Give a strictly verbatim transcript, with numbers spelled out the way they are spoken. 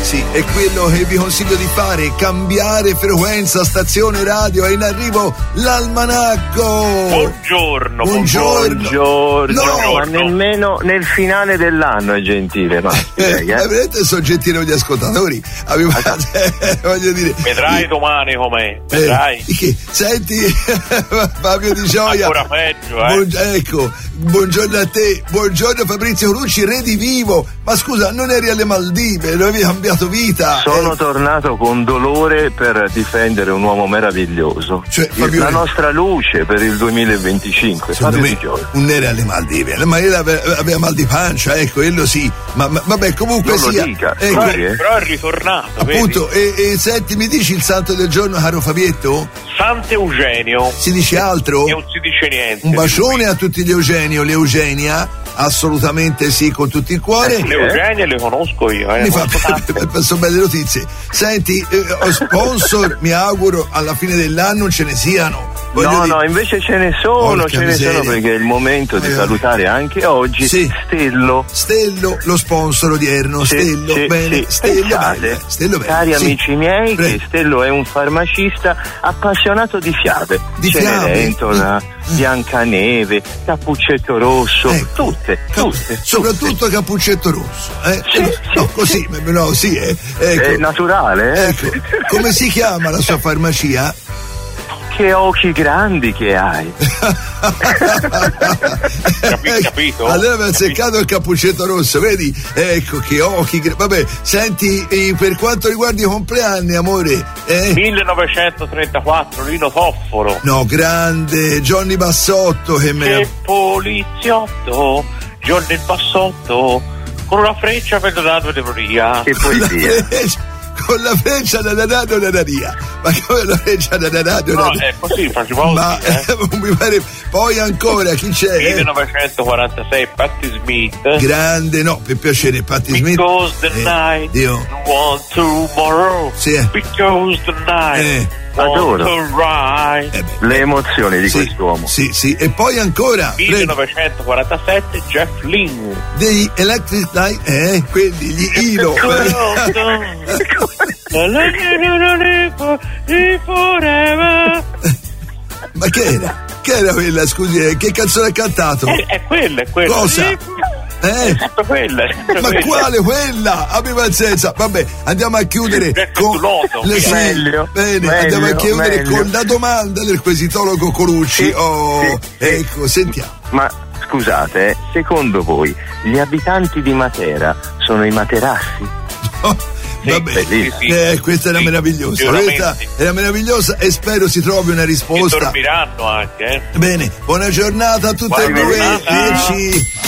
sì, è quello che vi consiglio di fare, cambiare frequenza, stazione radio, è in arrivo l'almanacco. Buongiorno, buongiorno. Buongiorno. No, ma nemmeno nel finale dell'anno è gentile, ma eh, eh? Vedete, sono gentili con gli ascoltatori. Avevo, eh, voglio dire. Vedrai domani com'è, vedrai. Eh, che, senti, Fabio Di Gioia. Ancora peggio, eh. Buon, ecco, buongiorno a te, buongiorno Fabrizio Colucci, Redivivo. Ma scusa, non eri alle Maldive, non avevi cambiato vita? Sono eh. tornato con dolore per difendere un uomo meraviglioso. Cioè, Fabio, la nostra luce per il duemilaventicinque. Secondo me non era alle Maldive, ma era, aveva mal di pancia, ecco, quello sì. Ma, ma vabbè, comunque non sia. Lo dica, ecco, però, è, però è ritornato. Appunto, e, e senti, mi dici il santo del giorno, caro Fabietto? Sant'Eugenio. Si dice altro? Non si dice niente. Un bacione a tutti gli Eugenio, l'Eugenia, assolutamente sì, con tutto il cuore. Eh, le Eugenie le conosco io, eh. Mi fa sono belle notizie. Senti, eh, sponsor, mi auguro alla fine dell'anno ce ne siano. Voglio no, dire... no, invece ce ne sono, Porca ce miseria. ne sono, perché è il momento di eh. salutare anche oggi sì. Stello. Stello, lo sponsor odierno, sì, Stello, sì, bene, sì. Stello, Pensate, bene, Stello bene. Cari sì. amici miei, Prego. che Stello è un farmacista appassionato di fiabe. Di Cenerentola, fiabe? Biancaneve, Cappuccetto Rosso, ecco. tutte, Cap- tutte. Soprattutto tutte. Cappuccetto Rosso. Eh? Sì, no, sì, così, sì. no, sì, eh. Ecco. È naturale, eh? Ecco. Come si chiama la sua farmacia? Che occhi grandi che hai. Capi- capito? Allora mi ha azzeccato il Cappuccetto Rosso, vedi? Ecco che occhi. Gra- Vabbè, senti, eh, per quanto riguarda i compleanni, amore. Eh? millenovecentotrentaquattro, Lino Toffolo. No, grande, Johnny Bassotto che me. Che poliziotto, Johnny il Bassotto, con una freccia per la teoria. Che poesia. Con la freccia da danato nanaria, ma come la freccia da danato no è così, facciamo ma così, eh. mi pare. Poi ancora chi c'è? millenovecentoquarantasei Patti Smith, grande, no, per piacere Patti Smith, because the eh, night Dio. want tomorrow, sì, eh. because the night eh. Adoro eh le emozioni di sì, quest'uomo. Sì, sì, e poi ancora millenovecentoquarantasette Jeff Lynne degli Electric Light, eh, quelli gli Ilo. Ma che era? Che era quella, scusi, che canzone ha cantato? È, è quella, è quella. Cosa? Eh? È quella, è ma quella. quale quella? Abbi pazienza. Vabbè, andiamo a chiudere con le sì, meglio, bene, meglio, andiamo a chiudere meglio. con la domanda del quesitologo Colucci. Sì, oh, sì, ecco, sì. sentiamo. Ma scusate, eh, secondo voi gli abitanti di Matera sono i materassi? Oh, sì, vabbè, sì, sì. Eh, questa era sì, meravigliosa. Questa era meravigliosa e spero si trovi una risposta. E dormiranno anche, eh. Bene, buona giornata a tutte Buona e due. giornata. Ecci.